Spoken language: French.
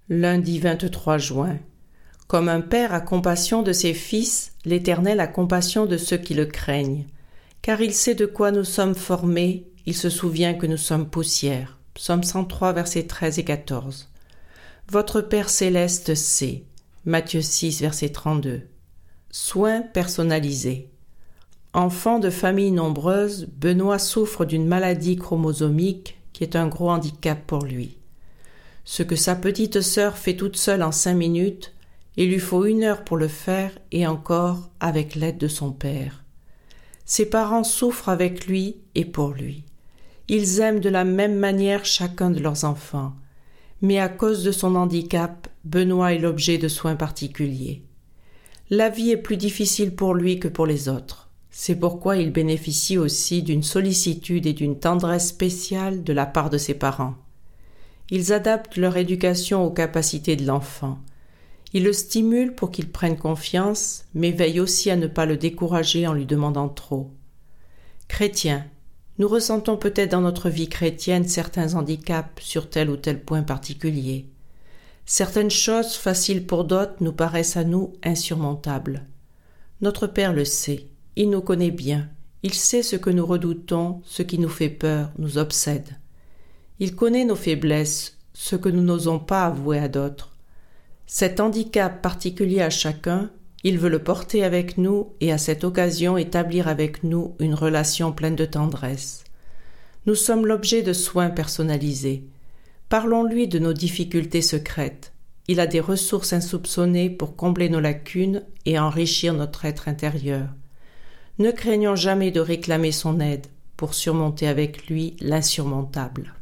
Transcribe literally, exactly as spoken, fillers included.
Lundi vingt-trois juin. Comme un père a compassion de ses fils, l'Éternel a compassion de ceux qui le craignent. Car il sait de quoi nous sommes formés, il se souvient que nous sommes poussière. Psaume cent trois, versets treize et quatorze. Votre Père céleste sait. Matthieu six, verset trente-deux. Soins personnalisés. Enfant de famille nombreuse, Benoît souffre d'une maladie chromosomique qui est un gros handicap pour lui. Ce que sa petite sœur fait toute seule en cinq minutes, il lui faut une heure pour le faire et encore avec l'aide de son père. Ses parents souffrent avec lui et pour lui. Ils aiment de la même manière chacun de leurs enfants, mais à cause de son handicap, Benoît est l'objet de soins particuliers. La vie est plus difficile pour lui que pour les autres. C'est pourquoi il bénéficie aussi d'une sollicitude et d'une tendresse spéciale de la part de ses parents. Ils adaptent leur éducation aux capacités de l'enfant. Ils le stimulent pour qu'il prenne confiance, mais veillent aussi à ne pas le décourager en lui demandant trop. Chrétiens, nous ressentons peut-être dans notre vie chrétienne certains handicaps sur tel ou tel point particulier. Certaines choses faciles pour d'autres nous paraissent à nous insurmontables. Notre Père le sait, il nous connaît bien, il sait ce que nous redoutons, ce qui nous fait peur, nous obsède. Il connaît nos faiblesses, ce que nous n'osons pas avouer à d'autres. Cet handicap particulier à chacun, il veut le porter avec nous et à cette occasion établir avec nous une relation pleine de tendresse. Nous sommes l'objet de soins personnalisés. Parlons-lui de nos difficultés secrètes. Il a des ressources insoupçonnées pour combler nos lacunes et enrichir notre être intérieur. Ne craignons jamais de réclamer son aide pour surmonter avec lui l'insurmontable.